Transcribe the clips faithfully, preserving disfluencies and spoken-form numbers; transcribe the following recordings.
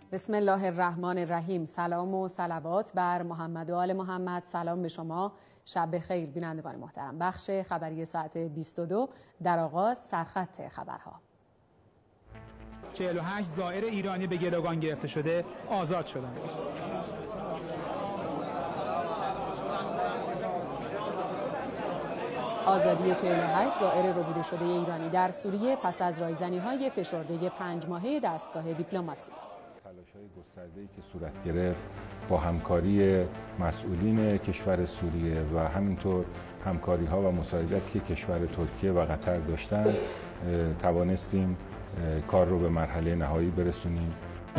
بسم الله الرحمن الرحیم. سلام و صلوات بر محمد و آل محمد. سلام به شما، شب بخیر بینندگان محترم. بخش خبری ساعت بیست و دو در آغاز سرخط خبرها. چهل و هشت زائر ایرانی به گروگان گرفته شده آزاد شدند. آزادی چهل و هشت زائر ربوده شده ایرانی در سوریه پس از رایزنی‌های فشرده پنج ماهه دستگاه دیپلماسی. تلاش‌های گسترده‌ای که صورت گرفت با همکاری مسئولین کشور سوریه و همینطور همکاری‌ها و مساعدتی که کشور ترکیه و قطر داشتند توانستیم کار رو به مرحله نهایی برسونیم.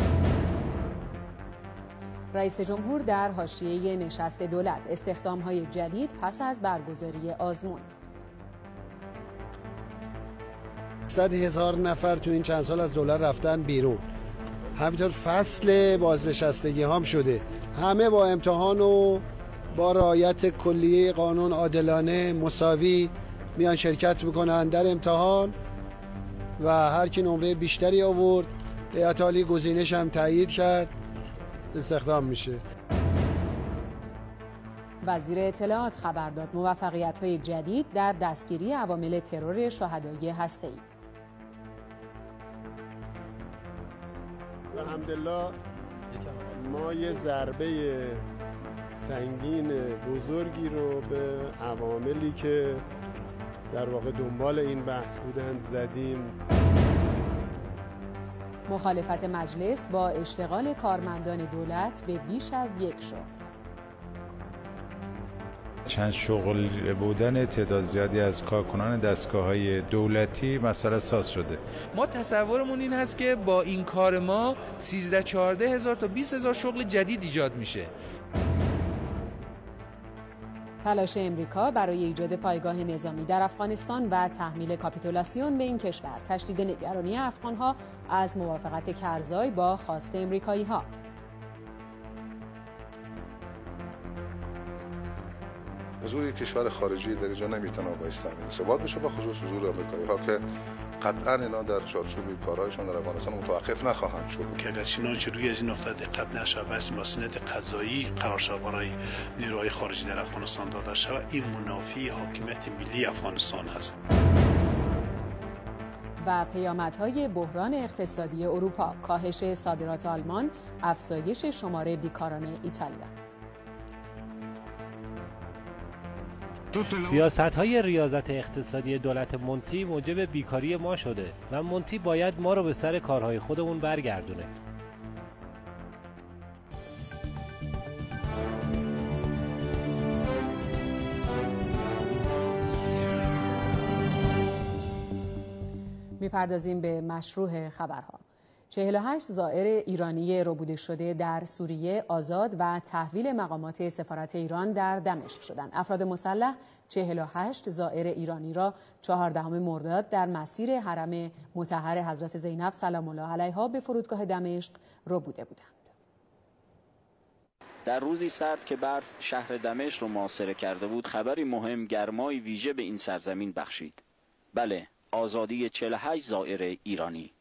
رئیس جمهور در حاشیه نشست دولت، استخدام‌های جدید پس از برگزاری آزمون. صد هزار نفر تو این چند سال از دولت رفتن بیرون. همینطور فصل بازنشستگی هم شده. همه با امتحان و با رعایت کلیه قانون عادلانه مساوی میان شرکت میکنن در امتحان و هر کی نمره بیشتری آورد هیئت عالی گزینش هم تایید کرد استخدام میشه. وزیر اطلاعات خبر داد موفقیت‌های جدید در دستگیری عوامل ترور شهدای هسته‌ای. الحمدلله ما یه ضربه سنگین بزرگی رو به عواملی که در واقع دنبال این بحث بودند زدیم. مخالفت مجلس با اشتغال کارمندان دولت به بیش از یک شغل. چند شغل بودن تعداد زیادی از کارکنان دستگاه‌های دولتی مسئله ساز شده. ما تصورمون این هست که با این کار ما سیزده چهارده هزار تا بیست هزار شغل جدید ایجاد میشه. تلاش امریکا برای ایجاد پایگاه نظامی در افغانستان و تحمیل کاپیتولاسیون به این کشور، تشدید نگرانی افغان‌ها از موافقت کرزای با خواست امریکایی‌ها. حضور یک کشور خارجی در اینجا نمیتونه باعث تامین ثبات بشه، به خصوص حضور آمریکایی‌ها که قطعاً اینا در چارچوب کارهایشان در افغانستان متوقف نخواهند شد. که اگر چنانچه روی از این نقطه دقت نشه و از مسئولیت قضایی قرار شود برای نیروهای خارجی در افغانستان داده شود، این منافی حاکمیت ملی افغانستان هست. و پیامدهای بحران اقتصادی اروپا، کاهش صادرات آلمان، افزایش شمار بیکاران ایتالیا. سیاست‌های ریاضت اقتصادی دولت مونتی موجب بیکاری ما شده و مونتی باید ما رو به سر کارهای خودمون برگردونه. میپردازیم به مشروع خبرها. چهل و هشت زائر ایرانی ربوده شده در سوریه آزاد و تحویل مقامات سفارت ایران در دمشق شدند. افراد مسلح چهل و هشت زائر ایرانی را چهاردهم مرداد در مسیر حرم مطهر حضرت زینب سلام الله علیها به فرودگاه دمشق ربوده بودند. در روزی سرد که برف شهر دمشق را محاصره کرده بود، خبری مهم گرمای ویژه به این سرزمین بخشید. بله، آزادی چهل و هشت زائر ایرانی.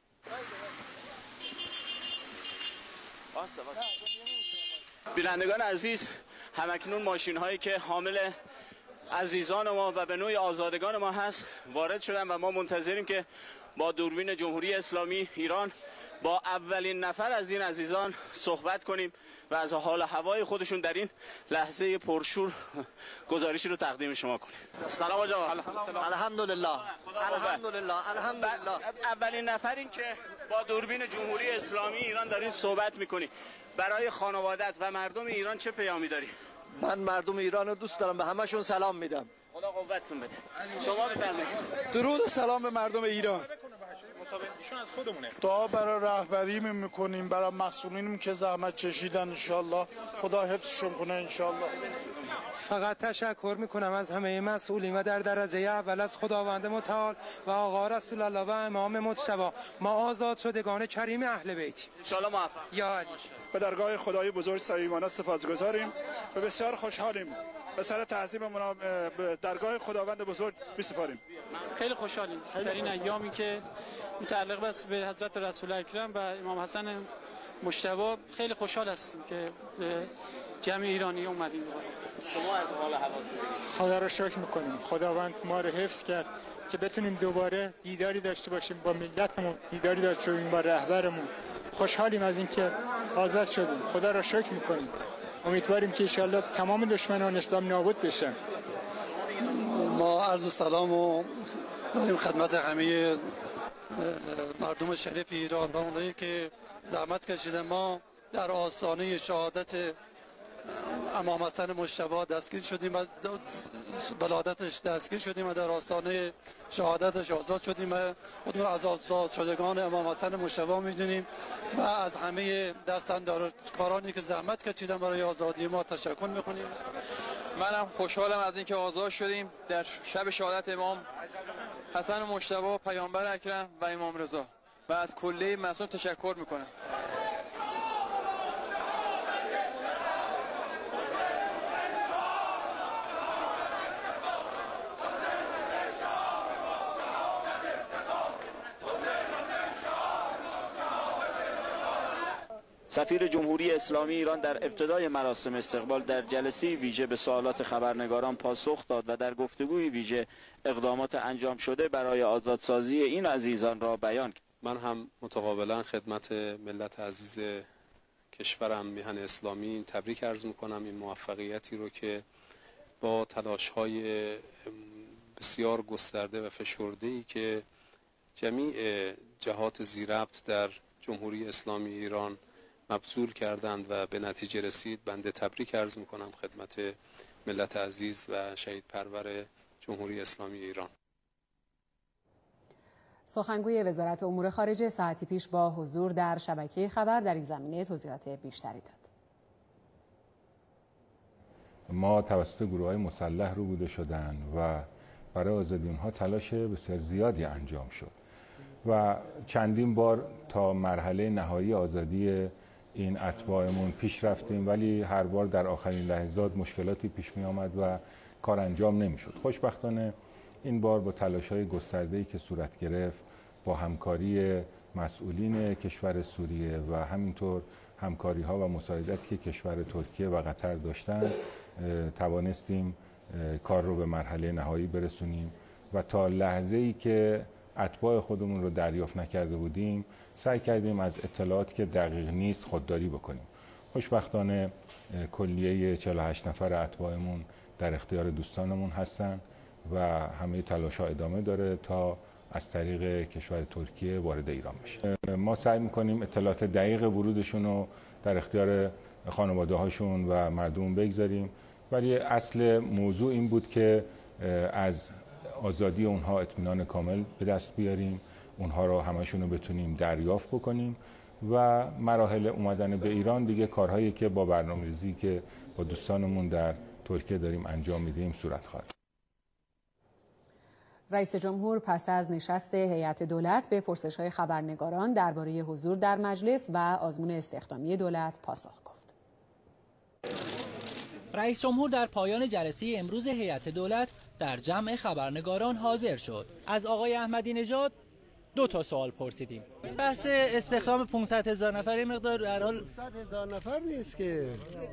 بینندگان عزیز، همکنون ماشین هایی که حامل عزیزان ما و به نوعی آزادگان ما هست وارد شدن و ما منتظریم که با دوربین جمهوری اسلامی ایران با اولین نفر از این عزیزان صحبت کنیم و از حال هوای خودشون در این لحظه پرشور گزارشی رو تقدیم شما کنیم. سلام آقا. الحمدلله. الحمدلله. الحمدلله. اولین نفرین که با دوربین جمهوری اسلامی ایران دارین صحبت میکنی. برای خانوادت و مردم ایران چه پیامی داری؟ من مردم ایران رو دوست دارم، به همشون سلام میدم. خدا قوتتون بده. شما بفرمایید. درود و سلام به مردم ایران. ایشون از خودمونه. دعا برای رهبری میکنیم، برای مسئولینم که زحمت کشیدن، انشالله خدا حفظشون کنه انشالله. فقط تشکر میکنم از همه مسئولین و در درجه اول از خداوند متعال و آقا رسول الله و امام مجتبی. ما آزاد شدگان کریم اهل بیت انشالله موفق. یا علی. به درگاه خدای بزرگ صمیمانه سپاسگزاریم و بسیار خوشحالیم. به سر تعظیممون به درگاه خداوند بزرگ میسپاریم. خیلی خوشحالیم در این ایامی که متعلق است به حضرت رسول اکرم و امام حسن مجتبی خیلی خوشحال هستیم که جمع ایرانی اومدیم. شما از حال هواتون خدا رو شکر میکنیم. خداوند ما رو حفظ کرد که بتونیم دوباره دیداری داشته باشیم با ملتمون، دیداری داشته باشیم با رهبرمون. خوشحالیم از اینکه آزاد شدیم. خدا رو شکر میکنیم. امیدواریم که انشالله تمام دشمنان اسلام نابود بشن. ما عرض و سلام و داریم خدمت همه مردم شریف ایران و اونایی که زحمت کشیدن. ما در آستانه شهادت امام حسن مجتبی دستگیر شدیم و ولادتش دستگیر شدیم و در آستانه شهادتش آزاد شدیم و خودمون از آزاد شدگان امام حسن مجتبی میدونیم و از همه دستاندرکارانی که زحمت کشیدن برای آزادی ما تشکر میکنیم. منم خوشحالم از اینکه آزاد شدیم در شب شهادت امام حسن مجتبی پیامبر اکرم و امام رضا و از کله معصوم تشکر میکنم. سفیر جمهوری اسلامی ایران در ابتدای مراسم استقبال در جلسه ویژه به سوالات خبرنگاران پاسخ داد و در گفتگوی ویژه اقدامات انجام شده برای آزادسازی این عزیزان را بیان کرد. من هم متقابلا خدمت ملت عزیز کشورم میهن اسلامی تبریک عرض میکنم این موفقیتی رو که با تلاش‌های بسیار گسترده و فشرده‌ای که جمیع جهات ذی‌ربط در جمهوری اسلامی ایران مبذول کردند و به نتیجه رسید. بنده تبریک عرض میکنم خدمت ملت عزیز و شهید پرور جمهوری اسلامی ایران. سخنگوی وزارت امور خارجه ساعتی پیش با حضور در شبکه خبر در این زمینه توضیحات بیشتری داد. ما توسط گروه‌های مسلح رو بوده شدن و برای آزادی اونها تلاش بسیار زیادی انجام شد و چندین بار تا مرحله نهایی آزادی این اتباعمون پیش رفتیم، ولی هر بار در آخرین لحظات مشکلاتی پیش می آمد و کار انجام نمی شد. خوشبختانه این بار با تلاش‌های گسترده‌ای که صورت گرفت، با همکاری مسئولین کشور سوریه و همینطور همکاری‌ها و مساعدتی که کشور ترکیه و قطر داشتن، توانستیم کار رو به مرحله نهایی برسونیم و تا لحظه‌ای که اتباع خودمون رو دریافت نکرده بودیم سعی کردیم از اطلاعاتی که دقیق نیست خودداری بکنیم. خوشبختانه کلیه چهل و هشت نفر اتباعمون در اختیار دوستانمون هستن و همه تلاش‌ها ادامه داره تا از طریق کشور ترکیه وارد ایران بشه. ما سعی می‌کنیم اطلاعات دقیق ورودشون رو در اختیار خانواده‌هاشون و مردم بگذاریم، ولی اصل موضوع این بود که از آزادی اونها اطمینان کامل به دست بیاریم، اونها رو همشون رو بتونیم دریافت بکنیم و مراحل اومدن به ایران دیگه کارهایی که با برنامه‌ریزی که با دوستانمون در ترکیه داریم انجام میدیم صورت خواهد. رئیس جمهور پس از نشست هیئت دولت به پرسش‌های خبرنگاران درباره حضور در مجلس و آزمون استخدامی دولت پاسخ گفت. رئیس جمهور در پایان جلسه امروز هیئت دولت در جمع خبرنگاران حاضر شد. از آقای احمدی نژاد دو تا سوال پرسیدیم. بحث استخدام پانصد هزار نفر مقدار در حال پانصد هزار نفر نیست که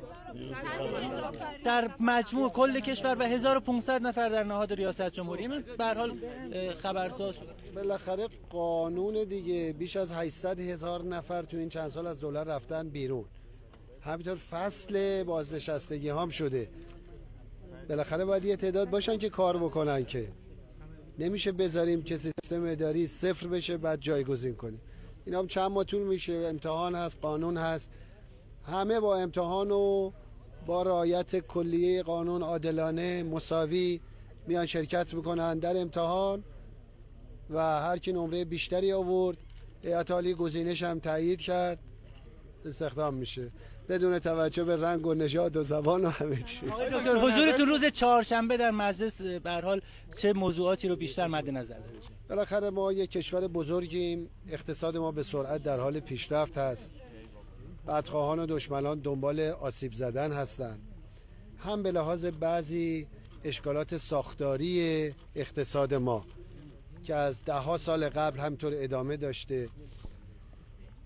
در مجموع کل کشور و هزار و پانصد نفر در نهاد ریاست جمهوری به هر حال خبرساز. بالاخره قانون دیگه بیش از هشتصد هزار نفر تو این چند سال از دولت رفتن بیرون. همینطور فصل بازنشستگی هم شده. بالاخره باید یه تعداد باشن که کار بکنن، که نمیشه بذاریم که سیستم اداری صفر بشه بعد جایگزین کنیم. اینا هم چند ماه طول میشه، امتحان هست، قانون هست، همه با امتحان و با رعایت کلیه قانون عادلانه مساوی میان شرکت میکنن در امتحان و هر کی نمره بیشتری آورد هیئت عالی گزینش هم تایید کرد استخدام میشه بدون توجه به رنگ و نژاد و زبان و همه چی. آقای دکتر حضورتون روز چهارشنبه در مجلس به هر حال چه موضوعاتی رو بیشتر مد نظر دارید؟ بالاخره ما یک کشور بزرگیم، اقتصاد ما به سرعت در حال پیشرفت هست. بدخواهان و دشمنان دنبال آسیب زدن هستند. هم به لحاظ بعضی اشکالات ساختاری اقتصاد ما که از ده ها سال قبل همطور ادامه داشته،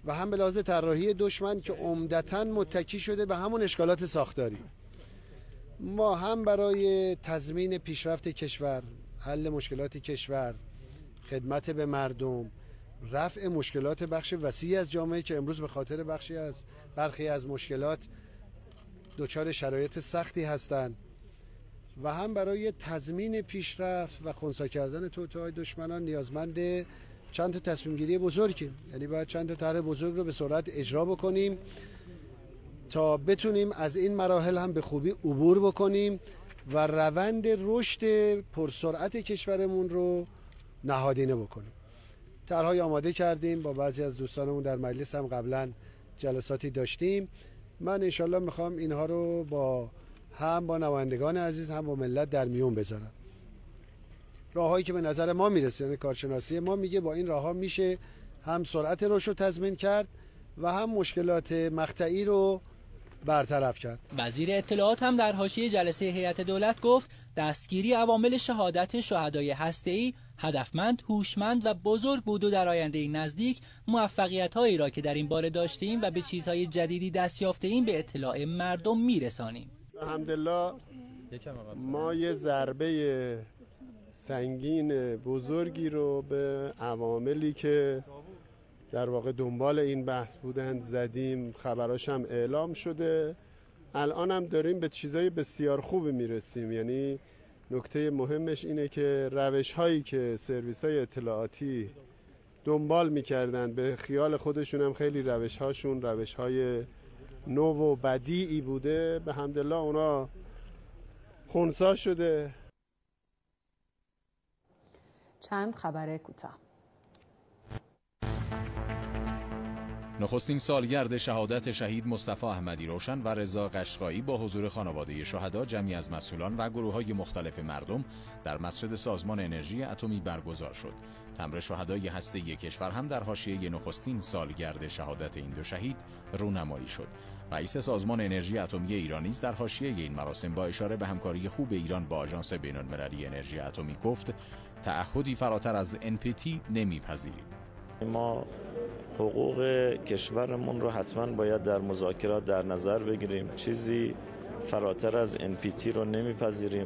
و هم به لحاظ طراحی دشمن که عمدتاً متکی شده به همون اشکالات ساختاری. ما هم برای تضمین پیشرفت کشور، حل مشکلات کشور، خدمت به مردم، رفع مشکلات بخش وسیعی از جامعه که امروز به خاطر بخشی از برخی از مشکلات دچار شرایط سختی هستند، و هم برای تضمین پیشرفت و خنثی کردن توطئه‌های دشمنان نیازمند چند تا تصمیم گیری بزرگه. یعنی باید چند تا طرح بزرگ رو به سرعت اجرا بکنیم تا بتونیم از این مراحل هم به خوبی عبور بکنیم و روند رشد پرسرعت کشورمون رو نهادینه بکنیم. طرح‌های آماده کردیم، با بعضی از دوستانمون در مجلس هم قبلا جلساتی داشتیم. من انشالله میخوام اینها رو با هم با نمایندگان عزیز هم با ملت در میون بذارم. راههایی که به نظر ما میرسه، یعنی کارشناسی ما میگه با این راهها میشه هم سرعت رشد رو تضمین کرد و هم مشکلات مقطعی رو برطرف کرد. وزیر اطلاعات هم در حاشیه جلسه هیئت دولت گفت دستگیری عوامل شهادت شهدای هسته‌ای هدفمند، هوشمند و بزرگ بود و در آینده نزدیک موفقیت‌هایی را که در این باره داشتیم و به چیزهای جدیدی دست یافته‌ایم به اطلاع مردم میرسانیم. الحمدلله ما یه ضربه سنگین بزرگی رو به عواملی که در واقع دنبال این بحث بودند زدیم، خبراش هم اعلام شده. الان هم داریم به چیزای بسیار خوبی میرسیم. یعنی نکته مهمش اینه که روش هایی که سرویس های اطلاعاتی دنبال میکردن به خیال خودشون هم خیلی روش هاشون روش های نو و بدیعی بوده، به حمدالله اونا خنثی شده. چند خبر کوتاه. نخستین سالگرد شهادت شهید مصطفی احمدی روشن و رضا قشقایی با حضور خانواده شهدا، جمعی از مسئولان و گروه‌های مختلف مردم در مسجد سازمان انرژی اتمی برگزار شد. تمبر شهدای هسته‌ای کشور هم در حاشیه نخستین سالگرد شهادت این دو شهید رونمایی شد. رئیس سازمان انرژی اتمی ایران نیز در حاشیه این مراسم با اشاره به همکاری خوب ایران با آژانس بین‌المللی انرژی اتمی گفت تعهدی فراتر از ان پی تی نمی‌پذیریم. ما حقوق کشورمون رو حتما باید در مذاکرات در نظر بگیریم. چیزی فراتر از ان پی تی رو نمیپذیریم.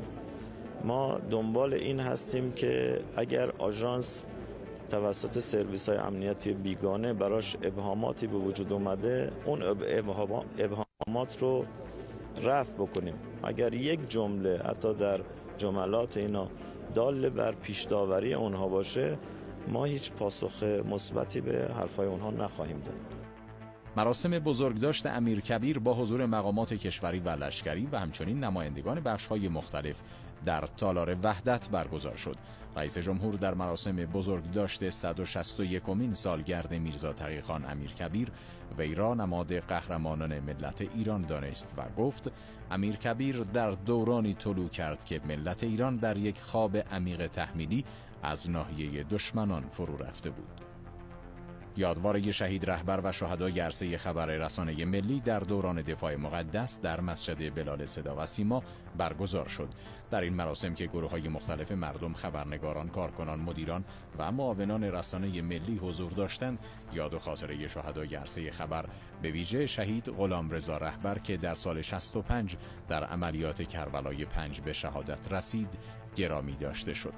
ما دنبال این هستیم که اگر آژانس توسط سرویس های امنیتی بیگانه براش ابهاماتی به وجود اومده، اون ابهامات رو رفع بکنیم. اگر یک جمله حتی در جملات اینا دال بر پیش داوری اونها باشه، ما هیچ پاسخ مثبتی به حرفای اونها نخواهیم داد. مراسم بزرگداشت امیرکبیر با حضور مقامات کشوری و لشکری و همچنین نمایندگان بخش‌های مختلف در تالار وحدت برگزار شد. رئیس جمهور در مراسم بزرگداشت صد و شصت و یکمین سالگرد میرزا تقی‌خان امیرکبیر وی را نماد قهرمانان ملت ایران دانست و گفت امیرکبیر در دورانی طلوع کرد که ملت ایران در یک خواب عمیق تحمیلی از ناحیه دشمنان فرو رفته بود. یادواره شهید رهبر و شهدای عرصه خبر رسانه ملی در دوران دفاع مقدس در مسجد بلال صدا و سیما برگزار شد. در این مراسم که گروه‌های مختلف مردم، خبرنگاران، کارکنان، مدیران و معاونان رسانه ملی حضور داشتند، یاد و خاطره شهدای عرصه خبر به ویژه شهید غلامرضا رهبر که در سال شصت و پنج در عملیات کربلای پنج به شهادت رسید گرامی داشته شد.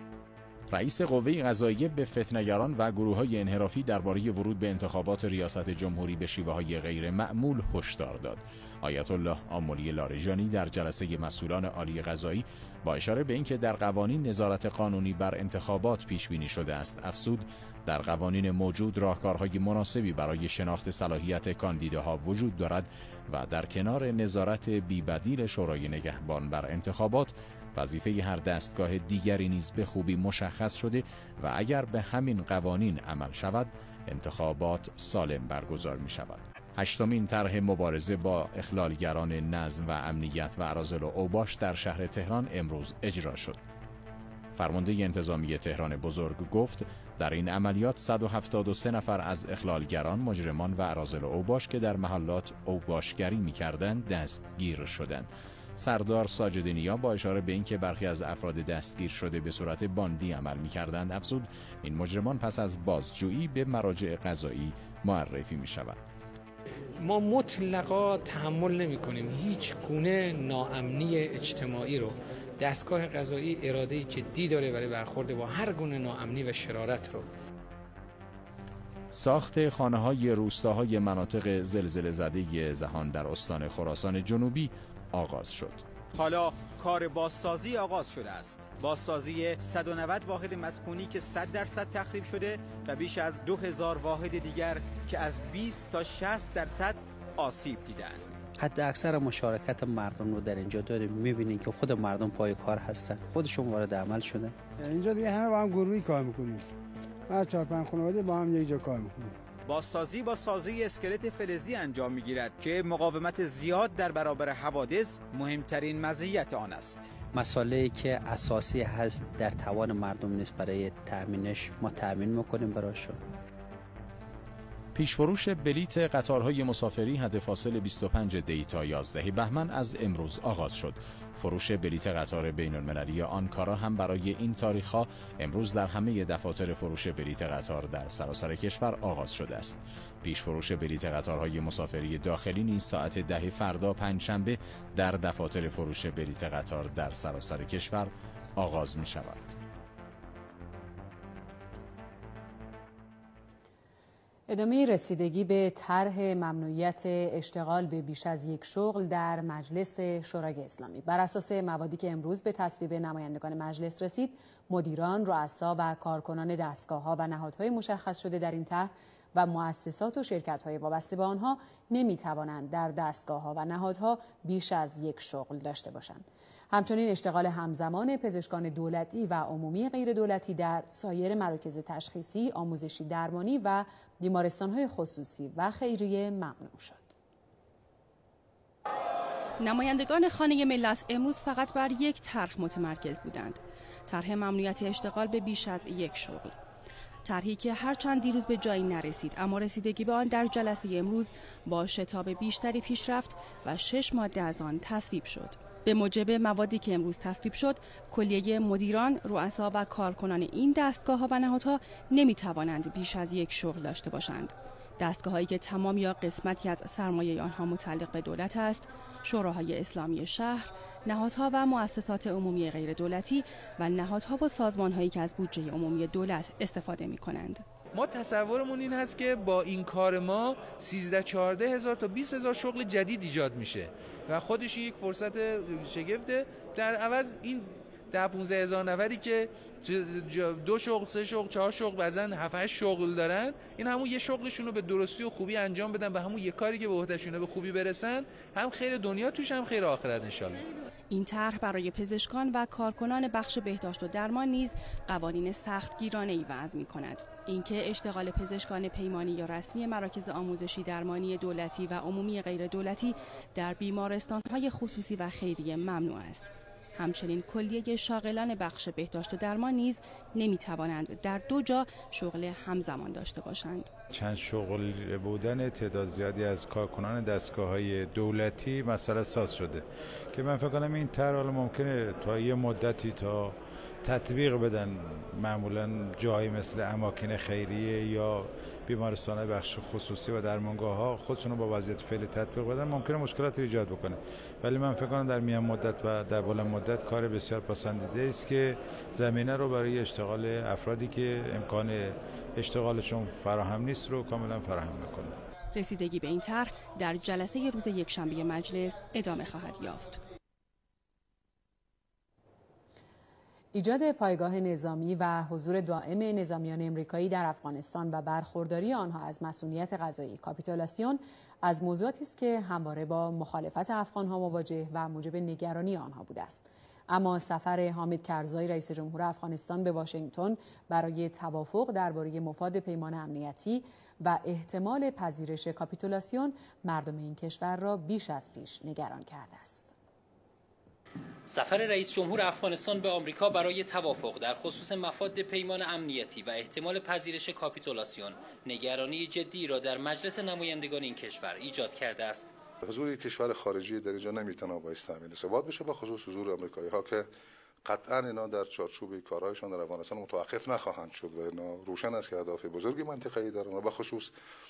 رئیس قوه قضاییه به فتنه‌گران و گروه‌های انحرافی درباره ورود به انتخابات ریاست جمهوری به شیوه‌های غیر معمول هشدار داد. آیت الله آملی لاریجانی در جلسه مسئولان عالی قضایی با اشاره به اینکه در قوانین نظارت قانونی بر انتخابات پیش بینی شده است، افزود در قوانین موجود راهکارهای مناسبی برای شناخت صلاحیت کاندیداها وجود دارد و در کنار نظارت بی‌بدیل شورای نگهبان بر انتخابات، وظیفه هر دستگاه دیگری نیز به خوبی مشخص شده و اگر به همین قوانین عمل شود انتخابات سالم برگزار می شود. هشتمین طرح مبارزه با اخلالگران نظم و امنیت و اراذل و اوباش در شهر تهران امروز اجرا شد. فرمانده انتظامی تهران بزرگ گفت در این عملیات صد و هفتاد و سه نفر از اخلالگران، مجرمان و اراذل و اوباش که در محلات اوباشگری می‌کردند دستگیر شدند. سردار ساجد نیا با اشاره به اینکه برخی از افراد دستگیر شده به صورت باندی عمل می‌کردند افزود این مجرمان پس از بازجویی به مراجع قضایی معرفی می شود. ما مطلقا تحمل نمی کنیم هیچ گونه ناامنی اجتماعی رو. دستگاه قضایی اراده جدی داره برای برخورد با هر گونه ناامنی و شرارت رو. ساخت خانه‌های روستاهای مناطق زلزله زده ذهان در استان خراسان جنوبی آغاز شد. حالا کار بازسازی آغاز شده است. بازسازی صد و نود واحد مسکونی که صد درصد تخریب شده و بیش از دو هزار واحد دیگر که از بیست تا شصت درصد آسیب دیدند. حتی اکثر مشارکت مردم رو در اینجا داریم می‌بینید که خود مردم پای کار هستن، خودشون وارد عمل شدن. اینجا دیگه همه با هم گروهی کار می‌کنیم. هر چهار پنج خانواده با هم یک جا کار می‌کنیم. بازسازی با سازی اسکلت فلزی انجام می‌گیرد که مقاومت زیاد در برابر حوادث مهمترین مزیت آن است. مسائلی که اساسی هست در توان مردم نیست برای تأمینش ما تأمین می‌کنیم براشون. پیشفروش بلیت قطارهای مسافری حد فاصل بیست و پنج دی تا یازده بهمن از امروز آغاز شد. فروش بلیت قطار بین المللی آنکارا هم برای این تاریخ‌ها امروز در همه دفاتر فروش بلیت قطار در سراسر کشور آغاز شده است. پیشفروش بلیت قطارهای مسافری داخلی نیز ساعت ده فردا پنجشنبه در دفاتر فروش بلیت قطار در سراسر کشور آغاز می شود. ادامه رسیدگی به طرح ممنوعیت اشتغال به بیش از یک شغل در مجلس شورای اسلامی. بر اساس موادی که امروز به تصویب نمایندگان مجلس رسید، مدیران، رؤسا و کارکنان دستگاه‌ها و نهادهای مشخص شده در این طرح و مؤسسات و شرکت‌های وابسته به آنها نمی‌توانند در دستگاه‌ها و نهادها بیش از یک شغل داشته باشند. همچنین اشتغال همزمان پزشکان دولتی و عمومی غیر دولتی در سایر مراکز تشخیصی، آموزشی درمانی و بیمارستان‌های خصوصی و خیریه ممنوع شد. نمایندگان خانه ملت امروز فقط بر یک طرح متمرکز بودند. طرح ممنوعیت اشتغال به بیش از یک شغل. طرحی که هرچند دیروز به جایی نرسید، اما رسیدگی به آن در جلسه امروز با شتاب بیشتری پیش رفت و شش ماده از آن تصویب شد. به موجب موادی که امروز تصویب شد، کلیه مدیران، رؤسا و کارکنان این دستگاه‌ها و نهادها نمی‌توانند بیش از یک شغل داشته باشند. دستگاه‌هایی که تمام یا قسمتی از سرمایه آنها متعلق به دولت است، شوراهای اسلامی شهر، نهادها و مؤسسات عمومی غیر دولتی و نهادها و سازمان‌هایی که از بودجه عمومی دولت استفاده می‌کنند. ما تصورمون این هست که با این کار ما سیزده چهارده هزار تا بیست هزار شغل جدید ایجاد میشه و خودش یک فرصت شگفته. در عوض این ده پانزده هزار نفری که دو شغل، سه شغل، چهار شغل، بعضن هفت هشت شغل دارن، این همون یه شغلشون رو به درستی و خوبی انجام بدن، به همون یه کاری که به عهدهشونه به خوبی برسن، هم خیر دنیا توش هم خیر آخرت انشالله. این طرح برای پزشکان و کارکنان بخش بهداشت و درمان نیز قوانین سختگیرانه‌ای وضع می‌کند. اینکه اشتغال پزشکان پیمانی یا رسمی مراکز آموزشی درمانی دولتی و عمومی غیر دولتی در بیمارستان‌های خصوصی و خیریه ممنوع است. همچنین کلیه شاغلان بخش بهداشت و درمان نیز نمی‌توانند در دو جا شغل همزمان داشته باشند. چند شغل بودن تعداد زیادی از کارکنان دستگاه‌های دولتی مسئله ساز شده که من فکر کنم این طرح حالا ممکنه تا یه مدتی تا تطبیق بدن، معمولا جایی مثل اماکن خیریه یا بیمارستان‌های بخش خصوصی و درمانگاه‌ها خودشون رو با وضعیت فعلی تطبیق بدن، ممکنه مشکلات ایجاد بکنه. ولی من فکر کنم در میان مدت و در بلند مدت کار بسیار پسندیده است که زمینه رو برای اشتغال افرادی که امکان اشتغالشون فراهم نیست رو کاملا فراهم می‌کنه. رسیدگی به این طرح در جلسه روز یکشنبه مجلس ادامه خواهد یافت. ایجاد پایگاه نظامی و حضور دائم نظامیان امریکایی در افغانستان و برخورداری آنها از مسئولیت قضایی کاپیتولاسیون از موضوعاتی است که همواره با مخالفت افغانها مواجه و موجب نگرانی آنها بوده است. اما سفر حامد کرزای رئیس جمهور افغانستان به واشنگتن برای توافق درباره مفاد پیمان امنیتی و احتمال پذیرش کاپیتولاسیون مردم این کشور را بیش از پیش نگران کرده است. سفر رئیس جمهور افغانستان به آمریکا برای توافق در خصوص مفاد پیمان امنیتی و احتمال پذیرش کاپیتولاسیون نگرانی جدی را در مجلس نمایندگان این کشور ایجاد کرده است. حضور یک کشور خارجی در اینجا نمیتونه باعث تامین ثبات بشه، به خصوص حضور آمریکایی ها که قطعا اینا در چارچوب کارهایشان در افغانستان متوقف نخواهند شد و اینا روشن است که اهداف بزرگی منطقه‌ای دارند و به خصوص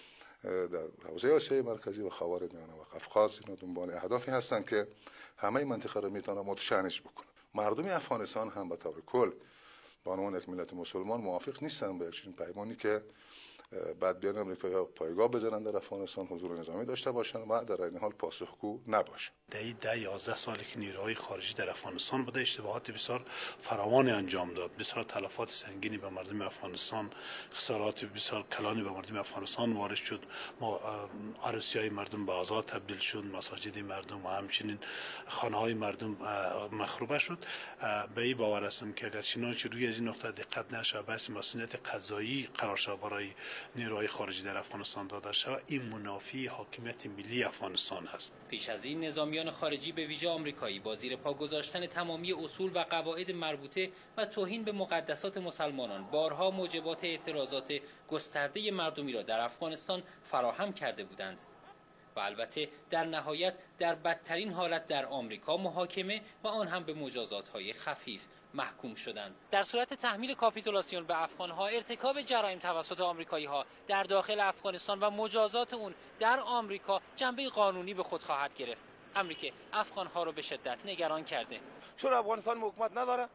در حوزه آسیای مرکزی و خاورمیانه و قفقاز اینا دنبال اهدافی هستند که همه منطقه رو میتونه متشنج بکنه. مردم افغانستان هم به طور کل به عنوان یک ملت مسلمان موافق نیستن به چنین پیمانی که بعد بیان امریکایی‌ها پایگاه بزنن در افغانستان، حضور نظامی داشته باشن و در این حال پاسخگو نباشن. در ده یازده سالی که نیروهای خارجی در افغانستان بوده اشتباهات بسیار فراوانی انجام داد، بسیار تلفات سنگینی به مردم افغانستان، خسارات بسیار کلانی به مردم افغانستان وارد شد. ما عروسی‌های مردم به آزاد تبدیل شد، مساجد مردم و همچنین خانه‌های مردم مخروبه شد. به این باور هستم که اگر چنانچه روی از این نقطه دقت نشه، بحث مسئولیت قضایی قرار شود برای نیروهای خارجی در افغانستان داده شود، این منافی حاکمیت ملی افغانستان هست. پیش از این نظامیان خارجی به ویژه آمریکایی با زیر پا گذاشتن تمامی اصول و قواعد مربوطه و توهین به مقدسات مسلمانان بارها موجبات اعتراضات گسترده مردمی را در افغانستان فراهم کرده بودند و البته در نهایت در بدترین حالت در آمریکا محاکمه و آن هم به مجازات‌های خفیف محکوم شدند. در صورت تحمیل کاپیتولاسیون به افغان‌ها، ارتکاب جرایم توسط آمریکایی‌ها در داخل افغانستان و مجازات اون در آمریکا جنبه قانونی به خود خواهد گرفت. امریکا افغان‌ها رو به شدت نگران کرده. چون افغانستان حکومت نداره،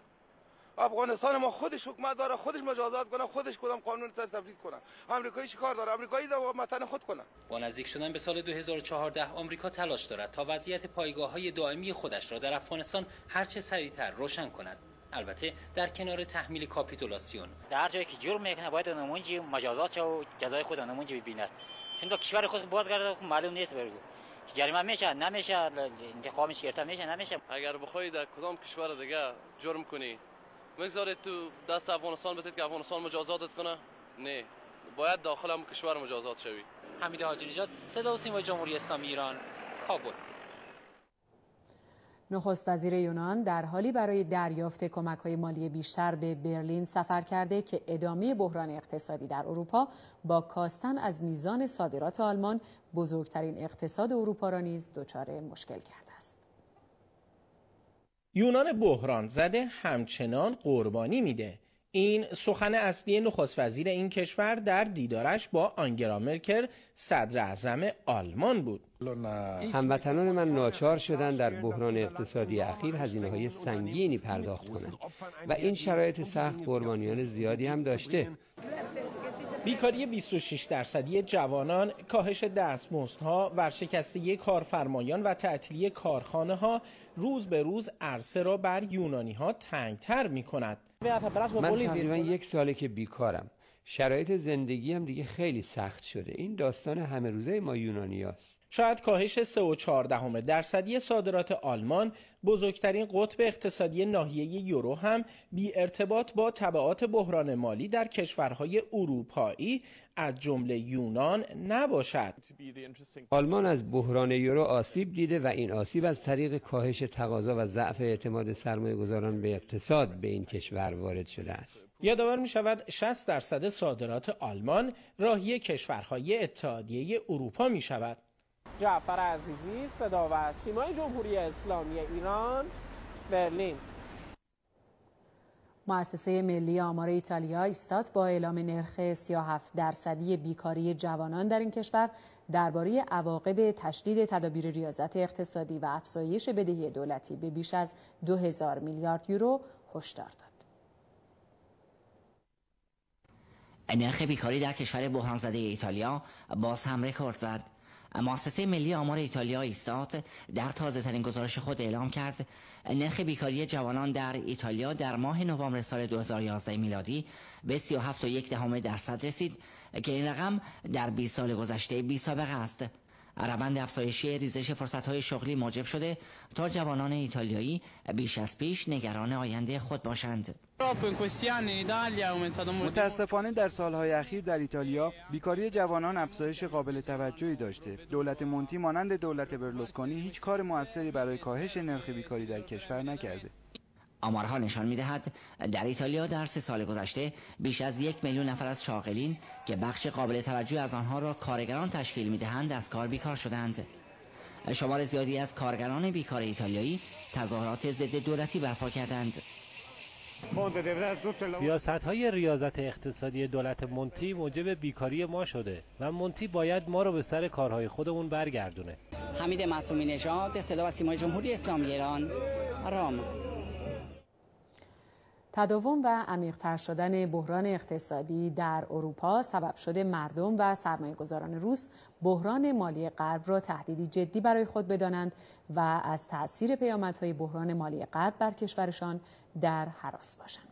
افغانستان ما خودش حکومت داره، خودش مجازات کنه، خودش کدام قانون سر تبدیل کنه. آمریکایی چیکار داره؟ آمریکایی در وطن خود کنه. با نزدیک شدن به سال دو هزار و چهارده آمریکا تلاش دارد تا وضعیت پایگاه‌های دائمی خودش را در افغانستان هرچه سریعتر روشن کند. البته در کنار تحمیل کاپیتولاسیون. در جایی که جرم میکنه باید اونمونجی مجازات و جزای خود اونمونجی ببیند. چون تو کشور خود بازگرده خود معلوم نیست برگو. جریمه میشه نمیشه، انتقامش گرفته میشه نمیشه. اگر بخوای در کدام کشور دیگه جرم کنی میگذارید تو دست افغانستان بتید که افغانستان مجازاتت کنه؟ نه، باید داخل هم کشور مجازات شوی. حمید حاجی نژاد، صدا و سیمای جمهوری اسلامی ایران، کابل. نخست وزیر یونان در حالی برای دریافت کمک‌های مالی بیشتر به برلین سفر کرده که ادامه بحران اقتصادی در اروپا با کاستن از میزان صادرات آلمان، بزرگترین اقتصاد اروپا را نیز دچار مشکل کرده است. یونان بحران زده همچنان قربانی میده. این سخن اصلی نخست وزیر این کشور در دیدارش با آنگلا مرکل صدر اعظم آلمان بود. هموطنان من ناچار شدند در بحران اقتصادی اخیر هزینه‌های سنگینی پرداخت کنند و این شرایط سخت قربانیان زیادی هم داشته. بیکاری بیست و شش درصدی جوانان، کاهش دستمزدها، ورشکستگی کارفرمایان و تعطیلی کارخانه‌ها روز به روز عرصه را بر یونانی‌ها تنگ‌تر می‌کند. من تقریبا یک ساله که بیکارم. شرایط زندگی هم دیگه خیلی سخت شده. این داستان همه روزه ما یونانیاست. شاید کاهش سه و چهار دهم درصدی صادرات آلمان، بزرگترین قطب اقتصادی ناحیه یورو، هم بی ارتباط با تبعات بحران مالی در کشورهای اروپایی از جمله یونان نباشد. آلمان از بحران یورو آسیب دیده و این آسیب از طریق کاهش تقاضا و ضعف اعتماد سرمایه‌گذاران به اقتصاد به این کشور وارد شده است. یادآور می شود شصت درصد صادرات آلمان راهی کشورهای اتحادیه اروپا می شود. جعفر عزیزی، صدا و سیمای جمهوری اسلامی ایران، برلین. مؤسسه ملی آمار ایتالیا ایستات با اعلام نرخ سی و هفت درصدی بیکاری جوانان در این کشور درباره عواقب تشدید تدابیر ریاضت اقتصادی و افزایش بدهی دولتی به بیش از دو هزار میلیارد یورو هشدار داد. نرخ بیکاری در کشور بحران زده ایتالیا باز هم رکورد زد. مؤسسه ملی آمار ایتالیا ایستات در تازه ترین گزارش خود اعلام کرد نرخ بیکاری جوانان در ایتالیا در ماه نوامبر سال دو هزار و یازده میلادی به سی و هفت و یک دهم درصد رسید که این رقم در بیست سال گذشته بی سابقه است. روند افزایشی ریزش فرصت‌های شغلی موجب شده تا جوانان ایتالیایی بیش از پیش نگران آینده خود باشند. متاسفانه در سالهای اخیر در ایتالیا بیکاری جوانان افزایش قابل توجهی داشته. دولت مونتی مانند دولت برلوسکونی هیچ کار موثری برای کاهش نرخ بیکاری در کشور نکرده. آمارها نشان می‌دهد در ایتالیا در سه سال گذشته بیش از یک میلیون نفر از شاغلین که بخش قابل توجهی از آنها را کارگران تشکیل می‌دهند از کار بیکار شدند. شمار زیادی از کارگران بیکار ایتالیایی تظاهرات ضد دولتی برپا کردند. سیاست‌های ریاضت اقتصادی دولت مونتی موجب بیکاری ما شده و مونتی باید ما رو به سر کارهای خودمون برگردونه. حمید معصومی نژاد، صدا و سیمای جمهوری اسلامی ایران، رام. تداوم و عمیق‌تر شدن بحران اقتصادی در اروپا سبب شده مردم و سرمایه‌گذاران روس بحران مالی غرب را تهدیدی جدی برای خود بدانند و از تأثیر پیامدهای بحران مالی غرب بر کشورشان در هراس باشند.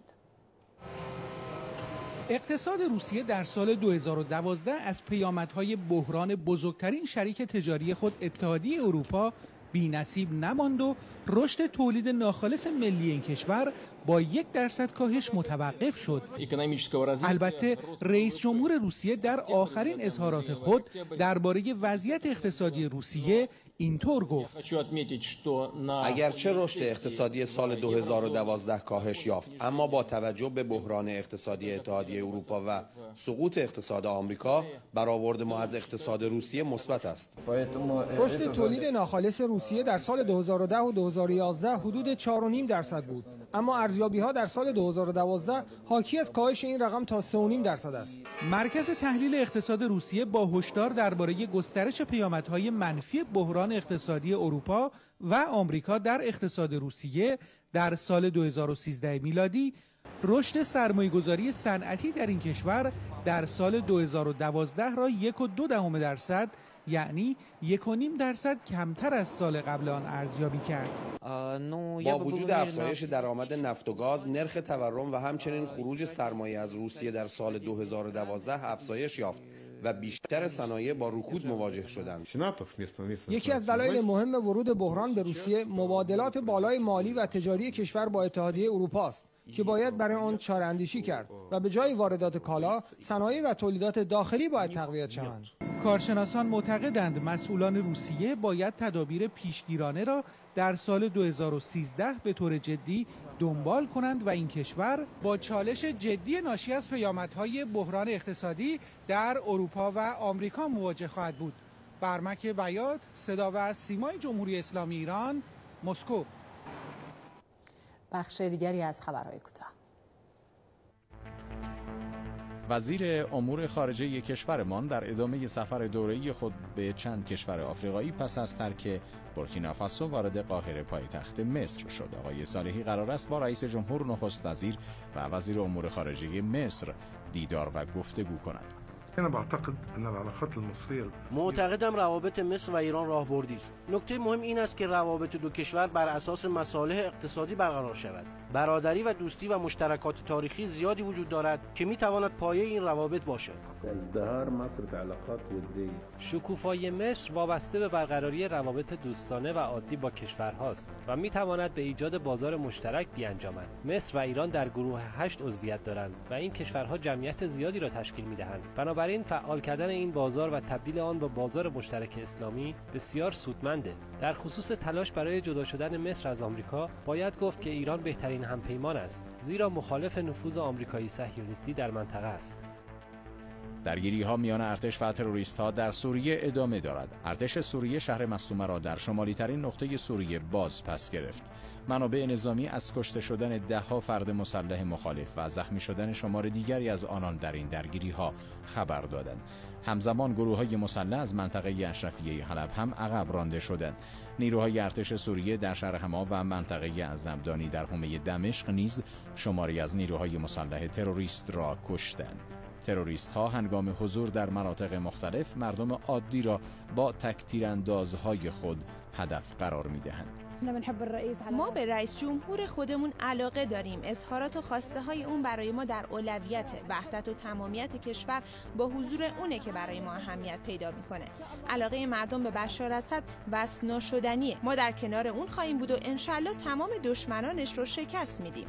اقتصاد روسیه در سال دو هزار و دوازده از پیامدهای بحران بزرگترین شریک تجاری خود اتحادیه اروپا بی‌نصیب نماند و رشد تولید ناخالص ملی این کشور با یک درصد کاهش متوقف شد. البته رئیس جمهور روسیه در آخرین اظهارات خود درباره وضعیت اقتصادی روسیه اینطور گفت: اگرچه رشد اقتصادی سال دو هزار و دوازده کاهش یافت، اما با توجه به بحران اقتصادی اتحادیه اروپا و سقوط اقتصاد آمریکا، برآورد ما از اقتصاد روسیه مثبت است. رشد تولید ناخالص روسیه در سال دو هزار و ده و دو هزار و یازده حدود چهار و نیم درصد بود، اما ارزیابی‌ها در سال دو هزار و دوازده حاکی از کاهش این رقم تا سه و نیم درصد است. مرکز تحلیل اقتصاد روسیه با هشدار درباره گسترش پیامدهای منفی بحران اقتصادی اروپا و آمریکا در اقتصاد روسیه در سال دو هزار و سیزده میلادی، رشد سرمایه‌گذاری صنعتی در این کشور در سال دو هزار و دوازده را یک و دو دهم درصد، یعنی یک و نیم درصد کمتر از سال قبل آن ارزیابی کرد. با وجود افزایش درآمد نفت و گاز، نرخ تورم و همچنین خروج سرمایه از روسیه در سال دو هزار و دوازده افزایش یافت و بیشتر صنایع با رکود مواجه شدند. یکی از دلایل مهم ورود بحران به روسیه مبادلات بالای مالی و تجاری کشور با اتحادیه اروپا است که باید برای آن چاره‌اندیشی کرد و به جای واردات کالا، صنایع و تولیدات داخلی باید تقویت شوند. کارشناسان معتقدند مسئولان روسیه باید تدابیر پیشگیرانه را در سال دو هزار و سیزده به طور جدی دنبال کنند و این کشور با چالش جدی ناشی از پیامدهای بحران اقتصادی در اروپا و آمریکا مواجه خواهد بود. برمک بیات، صدا و سیمای جمهوری اسلامی ایران، مسکو. بخش دیگری از خبرهای کوتاه. وزیر امور خارجه کشورمان در ادامه سفر دوره‌ای خود به چند کشور آفریقایی پس از ترک بورکینافاسو وارد قاهره پایتخت مصر شد. آقای صالحی قرار است با رئیس جمهور، نخست وزیر و وزیر امور خارجه مصر دیدار و گفتگو کند. معتقدم روابط مصر و ایران راهبردی است. نکته مهم این است که روابط دو کشور بر اساس مصالح اقتصادی برقرار شود. برادری و دوستی و مشترکات تاریخی زیادی وجود دارد که می تواند پایه این روابط باشد. شکوفایی مصر وابسته به برقراری روابط دوستانه و عادی با کشورهاست و می تواند به ایجاد بازار مشترک بیانجامد. مصر و ایران در گروه هشت عضویت دارند و این کشورها جمعیت زیادی را تشکیل می دهند. بنابراین فعال کردن این بازار و تبدیل آن به بازار مشترک اسلامی بسیار سودمنده. در خصوص تلاش برای جدا شدن مصر از آمریکا، باید گفت که ایران بهترین همپیمان است، زیرا مخالف نفوذ آمریکایی صهیونیستی در منطقه است. درگیری‌ها میان ارتش و تروریست‌ها در سوریه ادامه دارد. ارتش سوریه شهر مصومه را در شمالی‌ترین نقطه سوریه باز پس گرفت. منابع نظامی از کشته شدن ده‌ها فرد مسلح مخالف و زخمی شدن شمار دیگری از آنان در این درگیری‌ها خبر دادند. همزمان گروه‌های مسلح از منطقه اشرفیه حلب هم عقب رانده شدند. نیروهای ارتش سوریه در شهر حما و منطقه عزمدانی در حومه دمشق نیز شماری از نیروهای مسلح تروریست را کشتند. تروریست ها هنگام حضور در مناطق مختلف مردم عادی را با تکتیراندازهای خود هدف قرار می دهند. ما به رئیس جمهور خودمون علاقه داریم. اظهارات و خواسته های اون برای ما در اولویت، وحدت و تمامیت کشور با حضور اونه که برای ما اهمیت پیدا میکنه. علاقه مردم به بشار اسد وصف ناشدنیه. ما در کنار اون خواهیم بود و انشالله تمام دشمنانش رو شکست میدیم.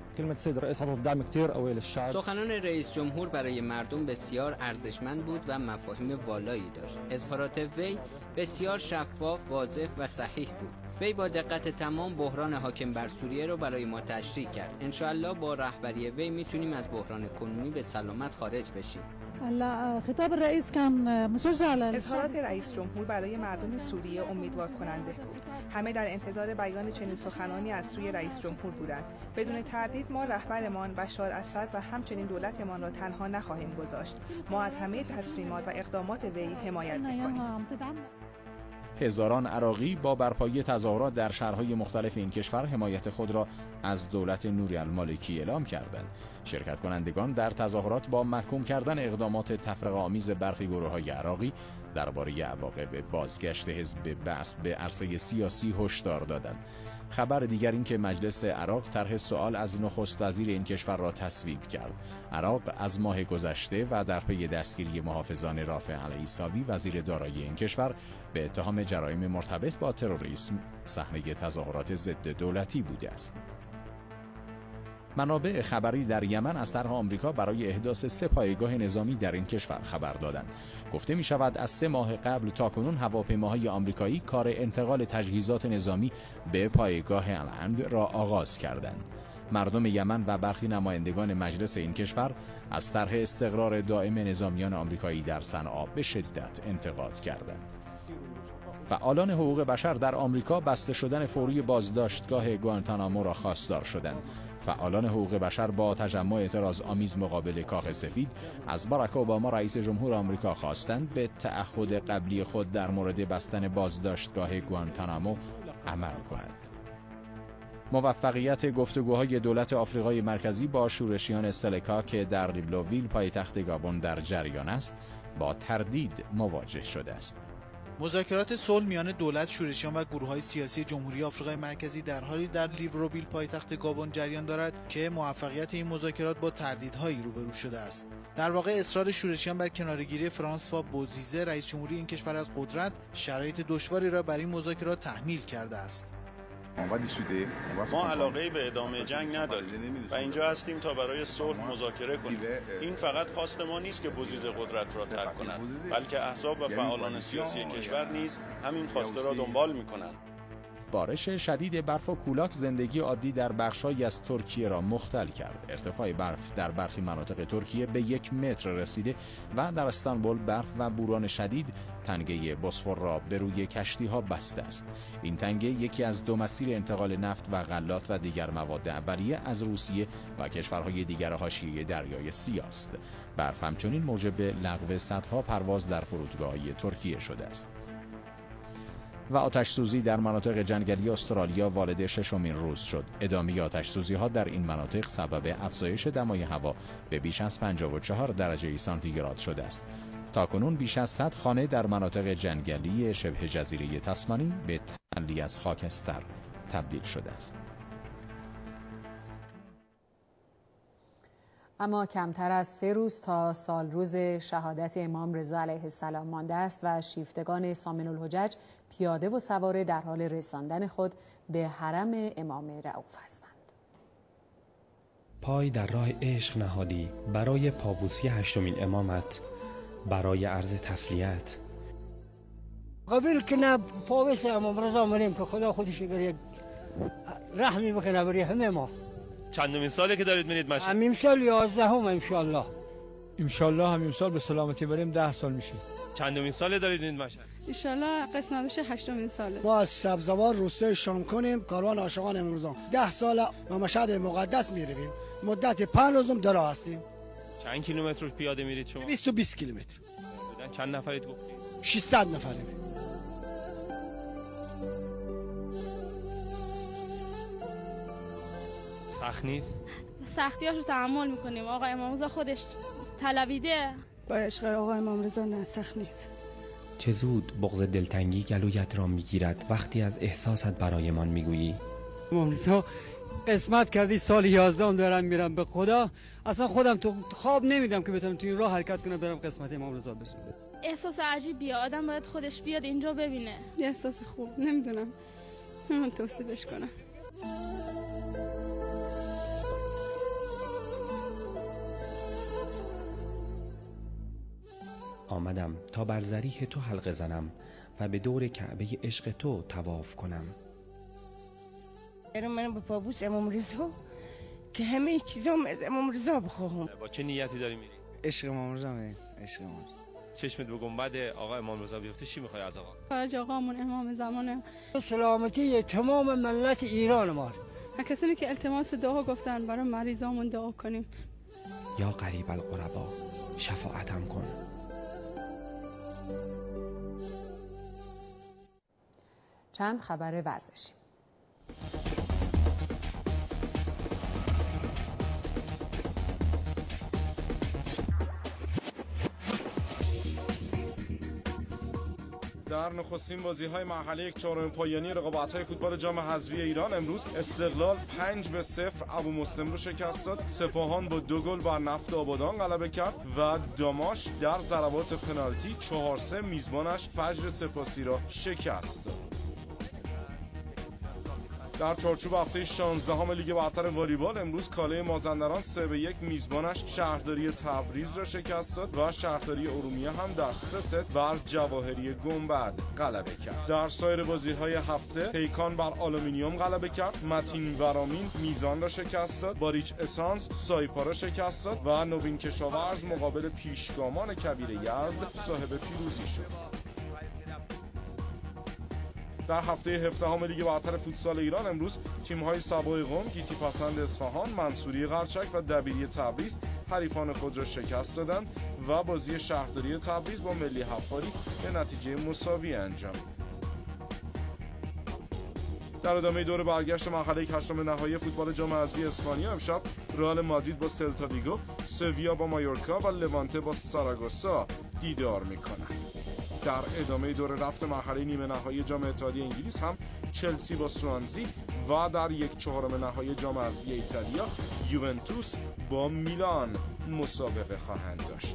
سخنان رئیس جمهور برای مردم بسیار ارزشمند بود و مفاهیم والایی داشت. اظهارات وی بسیار شفاف، واضح و صحیح بود. وی با دقت تمام بحران حاکم بر سوریه رو برای ما تشریح کرد. انشاءالله با رهبری وی میتونیم از بحران کنونی به سلامت خارج بشیم. خطاب رئیس کان مشجع. اظهارات رئیس جمهور برای مردم سوریه امیدوار کننده بود. همه در انتظار بیان چنین سخنانی از سوی رئیس جمهور بودند. بدون تردید ما رهبرمان بشار اسد و همچنین دولتمان را تنها نخواهیم گذاشت. ما از همه تصمیمات و اقدامات وی حمایت می‌کنیم. هزاران عراقی با برپایی تظاهرات در شهرهای مختلف این کشور حمایت خود را از دولت نوری المالکی اعلام کردند. شرکت کنندگان در تظاهرات با محکوم کردن اقدامات تفرقه آمیز برخی گروه‌های عراقی درباره عواقب بازگشت حزب بعث به عرصه سیاسی هشدار دادند. خبر دیگر این که مجلس عراق طرح سوال از نخست وزیر این کشور را تصویب کرد. عراق از ماه گذشته و در پی دستگیری محافظان رافع العیساوی وزیر دارایی این کشور به اتهام جرایم مرتبط با تروریسم صحنه تظاهرات ضد دولتی بوده است. منابع خبری در یمن از طرح آمریکا برای احداث سه پایگاه نظامی در این کشور خبر دادند. گفته می شود از سه ماه قبل تاکنون هواپیماهای آمریکایی کار انتقال تجهیزات نظامی به پایگاه العند را آغاز کردند. مردم یمن و برخی نمایندگان مجلس این کشور از طرح استقرار دائم نظامیان آمریکایی در صنعا به شدت انتقاد کردند. فعالان حقوق بشر در آمریکا بسته شدن فوری بازداشتگاه گوانتانامو را خواستار شدند. فعالان حقوق بشر با تجمع اعتراض آمیز مقابل کاخ سفید از باراک اوباما رئیس جمهور آمریکا خواستند به تعهد قبلی خود در مورد بستن بازداشتگاه گوانتانامو عمل کند. موفقیت گفتگوهای دولت آفریقای مرکزی با شورشیان سلکا که در لیبروویل پایتخت گابون در جریان است، با تردید مواجه شده است. مذاکرات صلح میان دولت، شورشیان و گروه‌های سیاسی جمهوری آفریقای مرکزی در حالی در لیبروویل پایتخت گابون جریان دارد که موفقیت این مذاکرات با تردیدهایی روبرو شده است. در واقع اصرار شورشیان بر کناره‌گیری فرانسوا بوزیزه رئیس جمهوری این کشور از قدرت شرایط دشواری را بر این مذاکرات تحمیل کرده است. ما علاقه‌ای به ادامه جنگ نداریم و اینجا هستیم تا برای صلح مذاکره کنیم. این فقط خواست ما نیست که بوزیزه قدرت را ترک کند، بلکه احزاب و فعالان سیاسی کشور نیز همین خواسته را دنبال می‌کنند. بارش شدید برف و کولاک زندگی عادی در بخش‌هایی از ترکیه را مختل کرد. ارتفاع برف در برخی مناطق ترکیه به یک متر رسیده و در استانبول برف و بوران شدید تنگه بوسفور را به روی کشتی‌ها بسته است. این تنگه یکی از دو مسیر انتقال نفت و غلات و دیگر مواد اولیه از روسیه و کشورهای دیگر حاشیه دریای سیاه است. برف همچنین موجب لغو صدها پرواز در فرودگاه‌های ترکیه شده است. و آتش‌سوزی در مناطق جنگلی استرالیا والد ششمین روز شد. ادامه آتش‌سوزی‌ها در این مناطق سبب افزایش دمای هوا به بیش از پنجاه و چهار درجه سانتیگراد شده است. تاکنون بیش از صد خانه در مناطق جنگلی شبه جزیره تسمانی به تلی از خاکستر تبدیل شده است. اما کمتر از سه روز تا سال روز شهادت امام رضا علیه السلام مانده است و شیفتگان سامن الحجج پیاده و سواره در حال رساندن خود به حرم امام رؤوف هستند. پای در راه عشق نهادی برای پابوسی هشتمین امامت، برای عرض تسلیت. قبل کنه پابوس امام رضا مریم که خدا خودش یک رحمی بکنه برای همه ما. چندمین ساله که دارید میرید مشهد؟ همین سال یازدهم ان شاء الله. ان شاء الله همین سال به سلامتی بریم ده سال میشه. چندمین ساله دارید میرید مشهد؟ ان شاء الله قسمت بشه هشتمین ساله. ما از سبزوار روستای شام کنیم کاروان عاشقان امام رضا ده ساله و مشهد مقدس میرویم. مدت پنج روزم درا هستیم. چند کیلومتر پیاده میرید شما؟ دویست و بیست کیلومتر. بودن چند نفرید گفتید؟ ششصد نفریم. سخت نیست؟ سختیاش رو تحمل میکنیم. آقا امام رضا خودش طلبیده. با عشق آقا امام رضا نه سخت نیست. چه زود بغض دلتنگی گلویت را میگیرد وقتی از احساست برایمان میگویی. امام رضا قسمت کردی سال یازدهم دارم میرم به خدا. اصلا خودم تو خواب نمیدم که بتونم تو این راه حرکت کنم برم قسمت امام رضا بشم. احساس عجیبیه. آدم باید خودش بیاد اینجا ببینه. یه احساس خوب نمیدونم من توصیفش کنم. آمدم تا بر ضریح تو حلقه زنم و به دور کعبه عشق تو طواف کنم. من به پابوس امام رضا که همه چیزام از امام رضا بخواهم. با چه نیتی داری میری؟ عشق امام رضا میدیم، عشق امام. چشمت به گنبد آقا امام رضا بیفته، چی میخوای از آقا؟ فرج آقامون امام زمانه، سلامتی تمام ملت ایران ما. کسانی که التماس دعا گفتن برای مریضامون دعا کنیم. یا قریب القربا شفاعتم کن. چند خبر ورزشی. در نخستین بازی‌های مرحله یک چهارم پایانی رقابت‌های فوتبال جام حذفی ایران امروز استقلال پنج به صفر ابو مسلم رو شکست داد. سپاهان با دو گل بر نفت آبادان غلبه کرد و داماش در ضربات پنالتی چهار سه میزبانش فجر سپاسی را شکست داد. در چارچوب هفته شانزدهم لیگ برتر والیبال امروز کاله مازندران سه به یک میزبانش شهرداری تبریز را شکست داد و شهرداری ارومیه هم در سه ست بر جواهری گنبد غلبه کرد. در سایر بازی‌های هفته پیکان بر آلومینیوم غلبه کرد، متین ورامین میزان را شکست داد، باریچ اسانس سایپا را شکست داد و نوین کشاورز مقابل پیشگامان کبیر یزد صاحب پیروزی شد. در هفته هفدهم لیگ برتر فوتسال ایران امروز تیم‌های سبای قم، گیتی پسند اصفهان، منصوری قرچک و دبیری تبریز حریفان خود را شکست دادند و بازی شهرداری تبریز با ملی حفاری به نتیجه مساوی انجام. در ادامه دور برگشت مرحله هشتم نهایی فوتبال جام حذفی اسپانیا امشب رئال مادرید با سلتا ویگو، سویا با مایورکا و لوانته با ساراگوسا دیدار می‌کنند. در ادامه دور رفت مرحله نیمه نهایی جام اتحادیه انگلیس هم چلسی با سوانزی و در یک چهارم نهایی جام حذفی ایتالیا یوونتوس با میلان مسابقه خواهند داشت.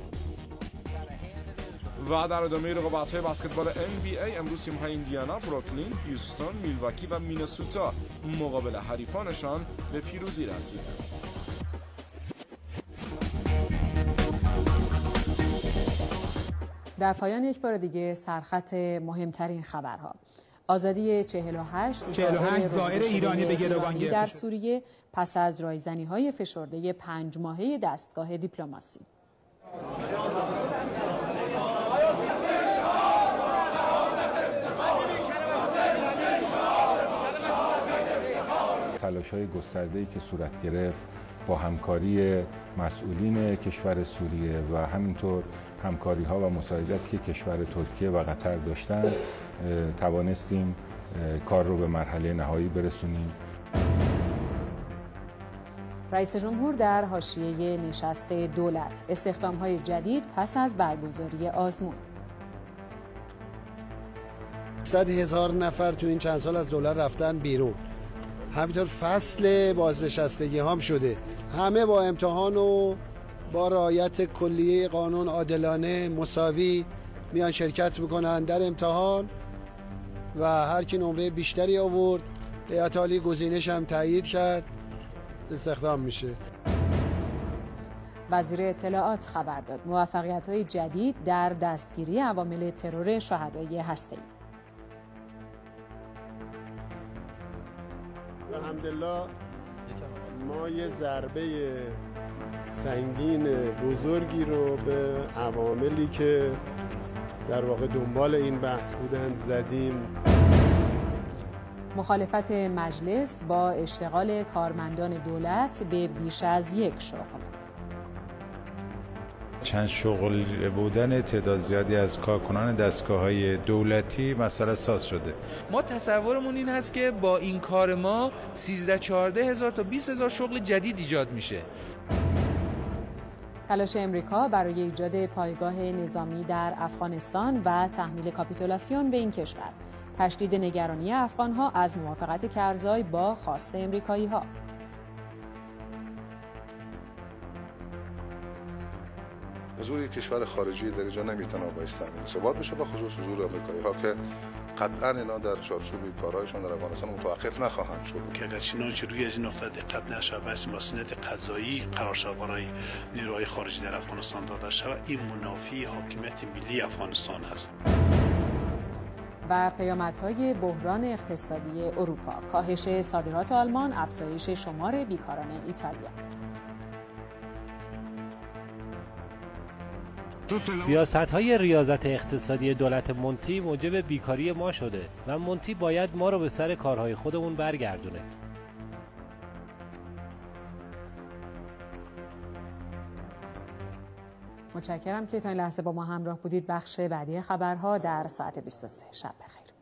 و در ادامه رقابت‌های بسکتبال ان بی ای امروز تیم‌های ایندیانا، بروکلین، هیوستون، میلواکی و مینسوتا مقابل حریفانشان به پیروزی رسیدند. در پایان یک بار دیگه سرخط مهمترین خبرها. آزادی چهل و هشت زائر ایرانی به گروگان گرفته در سوریه پس از رایزنی‌های فشرده پنج ماهه دستگاه دیپلماسی. تلاش‌های گسترده‌ای که صورت گرفت با همکاری مسئولین کشور سوریه و همینطور همکاری‌ها و مساعدتی که کشور ترکیه و قطر داشتند توانستیم کار رو به مرحله نهایی برسونیم. رئیس جمهور در حاشیه نشست دولت، استخدام‌های جدید پس از برگزاری آزمون. صد هزار نفر تو این چند سال از دولت رفتن بیرون. همینطور فصل بازنشستگی هم شده. همه با امتحان و با رعایت کلیه قانون عادلانه مساوی میان شرکت میکنن در امتحان و هر کی نمره بیشتری آورد هیئت عالی گزینش هم تایید کرد استخدام میشه. وزیر اطلاعات خبر داد موفقیت‌های جدید در دستگیری عوامل ترور شهدای هسته‌ای. الحمدلله ما یه ضربه سنگین بزرگی رو به عواملی که در واقع دنبال این بحث بودند زدیم. مخالفت مجلس با اشتغال کارمندان دولت به بیش از یک شغل. چند شغل بودن تعداد زیادی از کارکنان دستگاه‌های دولتی مسئله ساز شده. ما تصورمون این هست که با این کار ما سیزده چهارده هزار تا بیست هزار شغل جدید ایجاد میشه. تلاش امریکا برای ایجاد پایگاه نظامی در افغانستان و تحمیل کاپیتولاسیون به این کشور. تشدید نگرانی افغان‌ها از موافقت کرزای با خواست امریکایی‌ها. حضور یک کشور خارجی در اینجا نمیتونه باعث تامین ثبات بشه، به خصوص حضور آمریکایی‌ها که قطعاً اینا در چارچوب کارهایشان در افغانستان متوقف نخواهند شد. که اگر چنانچه روی از این نقطه دقت نشه بحث مسئولیت قضایی قرار شود برای نیروهای خارجی در افغانستان داده شود، این منافی حاکمیت ملی افغانستان هست. و پیامدهای بحران اقتصادی اروپا، کاهش صادرات آلمان، افزایش شمار بیکاران ایتالیا. سیاست‌های ریاضت اقتصادی دولت مونتی موجب بیکاری ما شده و مونتی باید ما رو به سر کارهای خودمون برگردونه. متشکرم که تا این لحظه با ما همراه بودید. بخش بعدی خبرها در ساعت بیست و سه. شب بخیر.